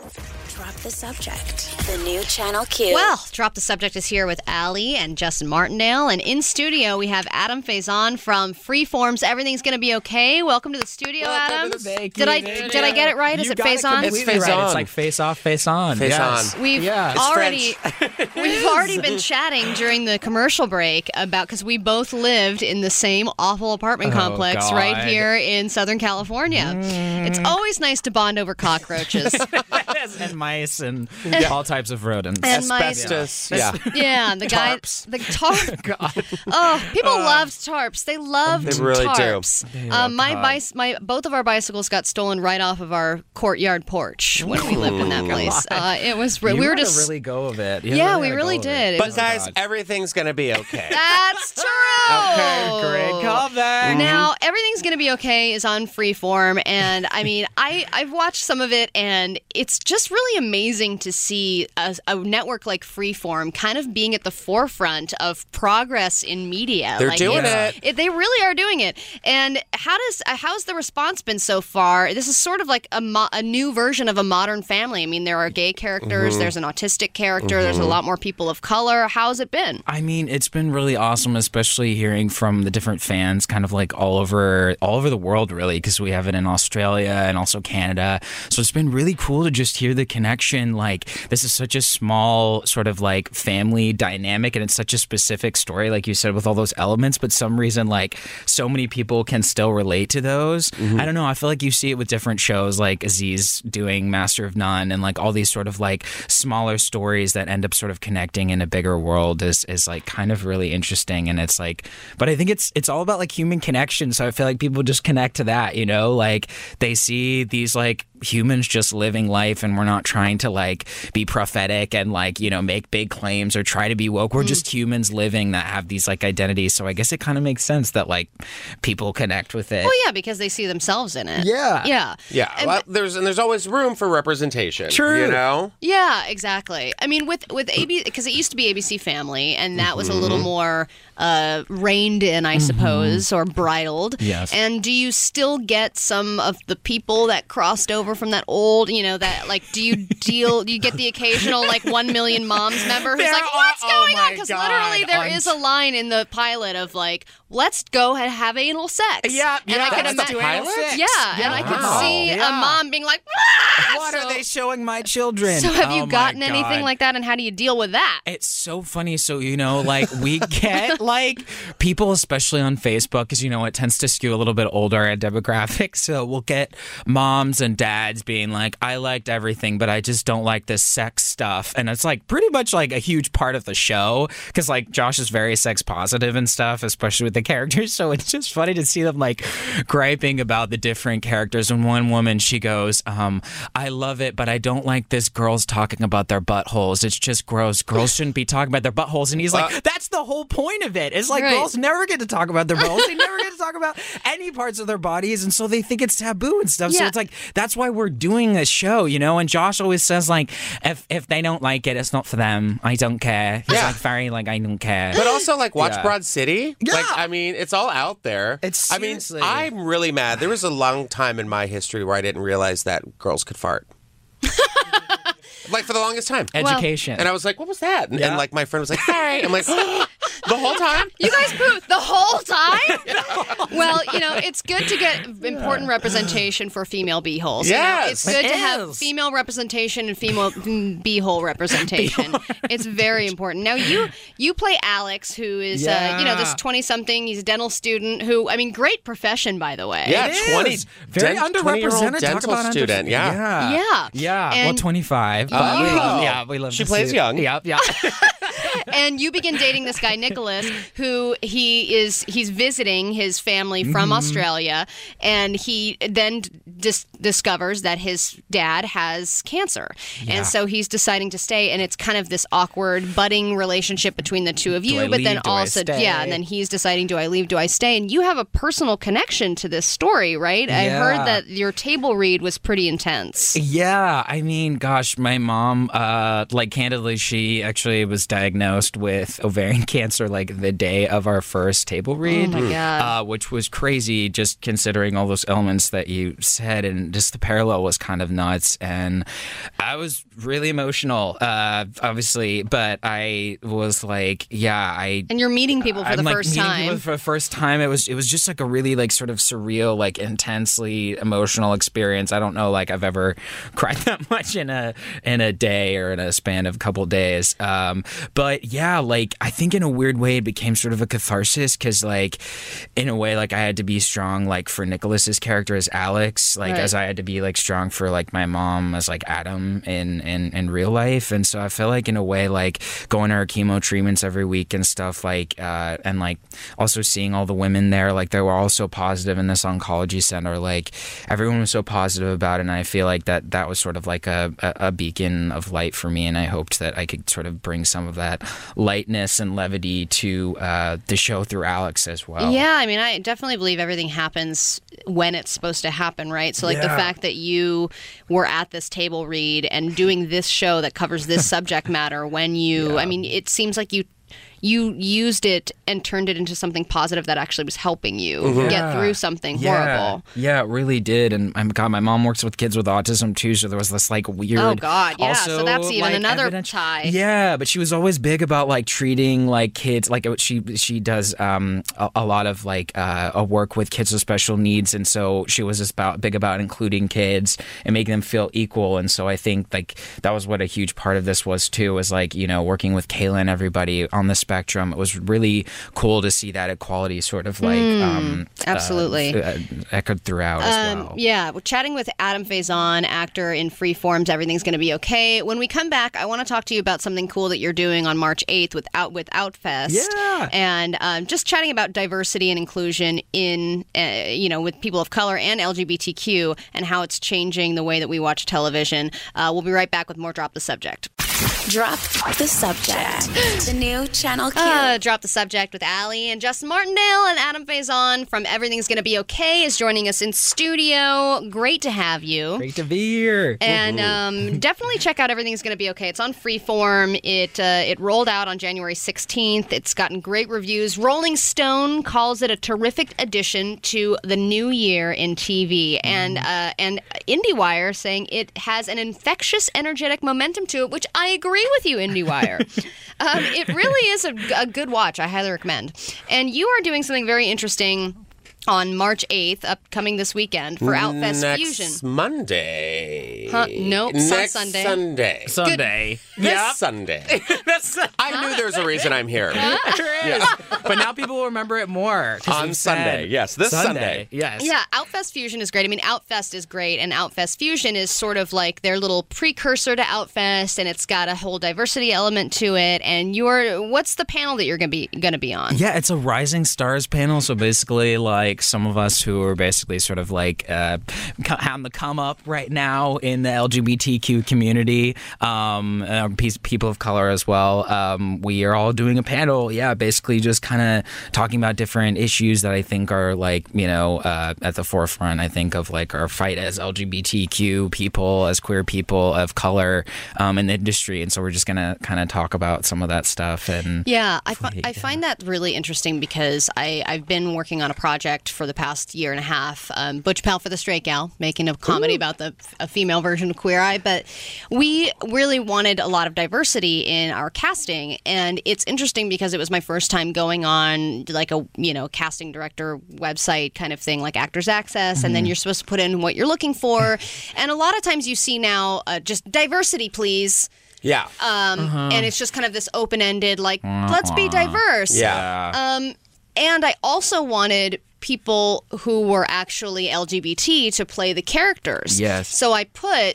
Drop the Subject, the new Channel Q. Well, Drop the Subject is here with Allie and Justin Martindale. And in studio, we have Adam Faison from Freeform's Everything's Gonna Be Okay. Welcome to the studio, Adam. Did I get it right? Is it Faison? It's Faison. Right. It's like face off, face on. Face yes. on. We've already been chatting during the commercial break about, because we both lived in the same awful apartment complex right here in Southern California. It's always nice to bond over cockroaches. And mice and all types of rodents. And asbestos. Yeah, the guy, Tarps. the tarp. Oh, people loved tarps. They loved They really tarps. do. Both of our bicycles got stolen right off of our courtyard porch when we lived in that place. It was we were just really go of it. Yeah, we really did. But guys, everything's going to be okay. That's true. Okay, great comeback. Now, Everything's Gonna Be Okay is on Freeform, and I mean, I've watched some of it, and it's just really amazing to see a network like Freeform kind of being at the forefront of progress in media. They're doing it. They really are doing it. And how's the response been so far? This is sort of like a new version of a Modern Family. I mean, there are gay characters, there's an autistic character, there's a lot more people of color. How's it been? I mean, it's been really awesome, especially hearing from the different fans kind of like all over the world, really, because we have it in Australia and also Canada. So it's been really cool to just hear the connection. Like, this is such a small sort of like family dynamic, and it's such a specific story, like you said, with all those elements, but some reason like so many people can still relate to those. I don't know, I feel like you see it with different shows like Aziz doing Master of None, and like all these sort of like smaller stories that end up sort of connecting in a bigger world is like kind of really interesting. And it's like, but I think it's all about like human connection, so I feel like people just connect to that, you know, like they see these like humans just living life, and we're not trying to like be prophetic and like, you know, make big claims or try to be woke. We're just humans living that have these like identities. So I guess it kind of makes sense that like people connect with it. Well, yeah, because they see themselves in it. Yeah. And, well, there's always room for representation. True. You know? Yeah, exactly. I mean, with ABC, because it used to be ABC Family, and that was a little more reined in, I suppose, or bridled. Yes. And do you still get some of the people that crossed over from that old, you know, that like, do you get the occasional like 1 Million Moms member who's like, what's going on? Because literally there is a line in the pilot of like, let's go and have anal sex. Yeah, and I can that's the pilot? and I can see a mom being like, What are they showing my children? So have you Oh my gotten anything God. like that, and how do you deal with that? It's so funny. So, you know, like we get like people, especially on Facebook, because, you know, it tends to skew a little bit older and demographic. So we'll get moms and dads being like, I liked everything, but I just don't like this sex stuff. And it's like pretty much like a huge part of the show, because like Josh is very sex positive and stuff, especially with the characters. So it's just funny to see them like griping about the different characters. And one woman, she goes, I love it, but I don't like this girls talking about their buttholes. It's just gross. Girls shouldn't be talking about their buttholes. And he's like, that's the whole point of it. It's like girls never get to talk about their buttholes. They never get to talk about any parts of their bodies. And so they think it's taboo and stuff. So it's like, that's why we're doing this show, you know? And Josh always says like, if they don't like it, it's not for them. I don't care. He's like very like, I don't care. But also like watch Broad City. Yeah. Like, I mean, it's all out there. It's seriously. I mean, I'm really mad. There was a long time in my history where I didn't realize that girls could fart. Like, for the longest time. Education. And I was like, what was that? And like, my friend was like, sorry. I'm like, the whole time? You guys pooped the whole time? Well, you know, it's good to get important representation for female beeholes. Yes. You know, it's good to It have is. female representation and female beehole representation. It's very important. Now, you play Alex, who is, you know, this 20-something. He's a dental student who, I mean, great profession, by the way. Yeah, It 20. is. Very underrepresented. Talk dental about student. Yeah. Well, And- 25. But we love She to plays see- young. Yeah. And you begin dating this guy, Nicholas, who he's visiting his family from Australia, and he then discovers that his dad has cancer. Yeah. And so he's deciding to stay, and it's kind of this awkward budding relationship between the two of you. I But then leave? Do I also, stay? and then he's deciding, do I leave, do I stay? And you have a personal connection to this story, right? I heard that your table read was pretty intense. Yeah, I mean, gosh, my mom, like candidly, she actually was diagnosed with ovarian cancer like the day of our first table read. Oh my God. Which was crazy, just considering all those elements that you said, and just the parallel was kind of nuts. And I was really emotional, obviously, but I was like, And you're meeting people for the first time. Meeting people for the first time. It was just like a really like sort of surreal, like intensely emotional experience. I don't know, like I've ever cried that much in a day or in a span of a couple days. But yeah, like I think in a weird way it became sort of a catharsis because like in a way like I had to be strong like for Nicholas's character as Alex, like as I had to be like strong for like my mom as like Adam in real life. And so I feel like in a way like going to our chemo treatments every week and stuff like and like also seeing all the women there, like they were all so positive in this oncology center, like everyone was so positive about it, and I feel like that was sort of like a beacon of light for me, and I hoped that I could sort of bring some of that lightness and levity to the show through Alex as well. Yeah, I mean, I definitely believe everything happens when it's supposed to happen, right? So like the fact that you were at this table read and doing this show that covers this subject matter when you, I mean, it seems like you used it and turned it into something positive that actually was helping you get through something horrible. Yeah, it really did. And my mom works with kids with autism too, so there was this like weird... Oh, God, yeah. Also, so that's even like, another tie. Yeah, but she was always big about like treating like kids, like she does a lot of like a work with kids with special needs, and so she was just big about including kids and making them feel equal. And so I think like that was what a huge part of this was too, was like, you know, working with Kayla and everybody on the spectrum. It was really cool to see that equality sort of like absolutely echoed throughout as well. Yeah, we're chatting with Adam Faison, actor in Freeform's Everything's Gonna Be Okay. When we come back, I want to talk to you about something cool that you're doing on March 8th with Outfest. Yeah. And just chatting about diversity and inclusion in, with people of color and LGBTQ and how it's changing the way that we watch television. We'll be right back with more Drop the Subject. Drop the Subject. The new Channel Q. Drop the Subject with Allie and Justin Martindale, and Adam Faison from Everything's Gonna Be Okay is joining us in studio. Great to have you. Great to be here. And definitely check out Everything's Gonna Be Okay. It's on Freeform. It rolled out on January 16th. It's gotten great reviews. Rolling Stone calls it a terrific addition to the new year in TV, and IndieWire saying it has an infectious, energetic momentum to it, which I agree with you, IndieWire. It really is a good watch. I highly recommend. And you are doing something very interesting on March 8th, upcoming this weekend for Outfest Fusion. Next Monday. Nope, next Sunday. Sunday. This Sunday. I knew there was a reason I'm here. Yes. But now people will remember it more. On Sunday, yes. This Sunday. Yes. Yeah, Outfest Fusion is great. I mean, Outfest is great, and Outfest Fusion is sort of like their little precursor to Outfest, and it's got a whole diversity element to it. And what's the panel that you're going to be on? Yeah, it's a Rising Stars panel, so basically like some of us who are basically sort of like on the come up right now in the LGBTQ community, people of color as well. We are all doing a panel, basically just kind of talking about different issues that I think are like, at the forefront, I think, of like our fight as LGBTQ people, as queer people of color in the industry. And so we're just going to kind of talk about some of that stuff. And I find that really interesting because I've been working on a project for the past year and a half, Butch Pal for the Straight Gal, making a comedy about a female version of Queer Eye. But we really wanted a lot of diversity in our casting, and it's interesting because it was my first time going on like a casting director website kind of thing, like Actors Access, and then you're supposed to put in what you're looking for, and a lot of times you see now just diversity, please. Yeah. And it's just kind of this open-ended, like, let's be diverse. Yeah. And I also wanted people who were actually LGBT to play the characters. Yes. So I put,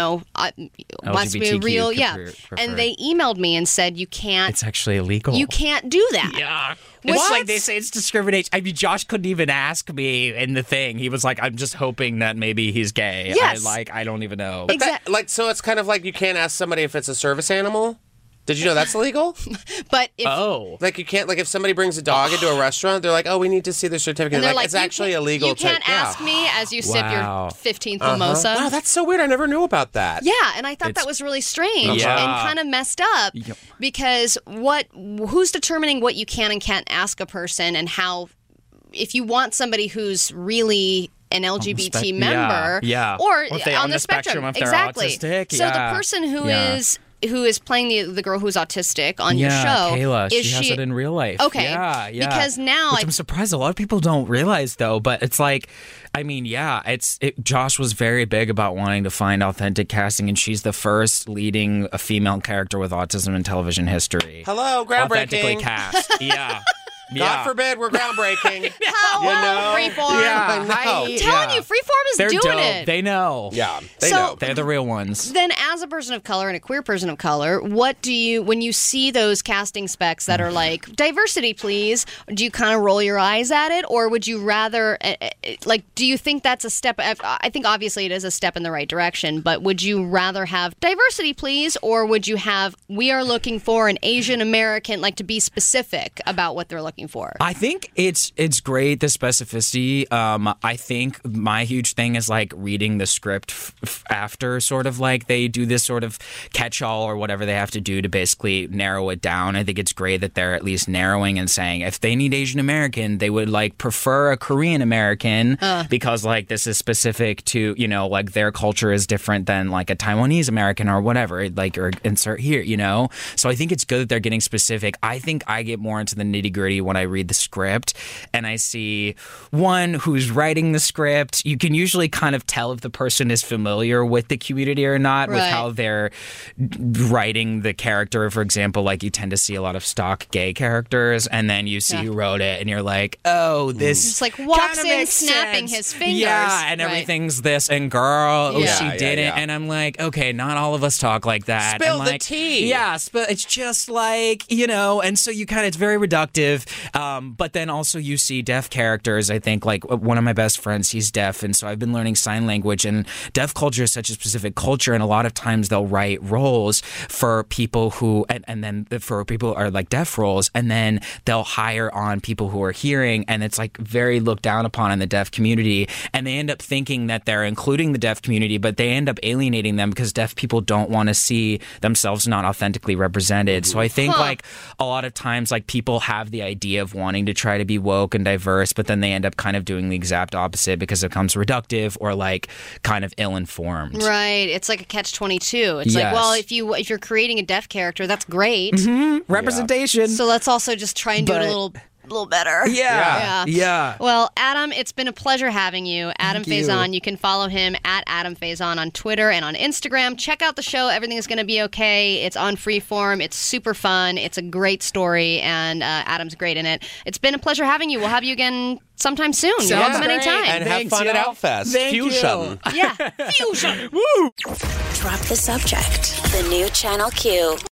wants to be real, and they emailed me and said, you can't. It's actually illegal. You can't do that. Yeah. It's like they say it's discrimination. I mean, Josh couldn't even ask me in the thing. He was like, I'm just hoping that maybe he's gay. Yes. I don't even know. Exactly. So it's kind of like you can't ask somebody if it's a service animal? Did you know that's illegal? But if, like you can't, like if somebody brings a dog into a restaurant, they're like, oh, we need to see the certificate. And they're like, it's actually illegal. You can't ask me as you sip your 15th mimosa. Wow, that's so weird. I never knew about that. Yeah, and I thought that was really strange and kind of messed up because who's determining what you can and can't ask a person, and how, if you want somebody who's really an LGBT member, or if they on the spectrum if they're autistic. So the person who is playing the girl who's autistic on your show, Kayla, she has it in real life. Okay, because now which I'm surprised a lot of people don't realize though. But it's like, I mean, Josh was very big about wanting to find authentic casting, and she's the first leading a female character with autism in television history. Hello, groundbreaking. Authentically cast, God forbid we're groundbreaking. Freeform. Yeah, I'm telling you, Freeform is doing dope. it. They know. Yeah, they know. They're the real ones. Then, as a person of color and a queer person of color, what do you, when you see those casting specs that are like, diversity, please, do you kind of roll your eyes at it? Or would you rather, do you think that's a step? I think obviously it is a step in the right direction, but would you rather have diversity, please? Or would you have, we are looking for an Asian American, to be specific about what they're looking for? I think it's great, the specificity. I think my huge thing is reading the script after sort of they do this sort of catch-all or whatever they have to do to basically narrow it down. I think it's great that they're at least narrowing and saying if they need Asian American, they would prefer a Korean American because this is specific to, their culture is different than a Taiwanese American or whatever, or insert here, So I think it's good that they're getting specific. I think I get more into the nitty-gritty when I read the script and I see one who's writing the script. You can usually kind of tell if the person is familiar with the community or not, with how they're writing the character. For example, you tend to see a lot of stock gay characters, and then you see who wrote it, and you're like, oh, this just walks in snapping his fingers. Yeah, and everything's this, and girl, she didn't. And I'm like, okay, not all of us talk like that. Spill and the tea. Yeah, it's just and so you kind of, it's very reductive. But then also you see deaf characters. I think one of my best friends, he's deaf, and so I've been learning sign language, and deaf culture is such a specific culture, and a lot of times they'll write roles for people who, and then for people who are deaf roles, and then they'll hire on people who are hearing, and it's very looked down upon in the deaf community, and they end up thinking that they're including the deaf community, but they end up alienating them because deaf people don't want to see themselves not authentically represented. So I think a lot of times people have the idea of wanting to try to be woke and diverse, but then they end up kind of doing the exact opposite because it becomes reductive or kind of ill-informed. Right. It's like a catch-22. It's well, if you're creating a deaf character, that's great. Mm-hmm. Representation. So let's also just try and do it a little better. Yeah. Well, Adam, it's been a pleasure having you. Adam Faison. You can follow him at Adam Faison on Twitter and on Instagram. Check out the show. Everything is going to be okay. It's on Freeform. It's super fun. It's a great story, and Adam's great in it. It's been a pleasure having you. We'll have you again sometime soon. You're welcome anytime. And have fun at Outfest. Fusion. Yeah. Fusion. Woo! Drop the Subject. The new Channel Q.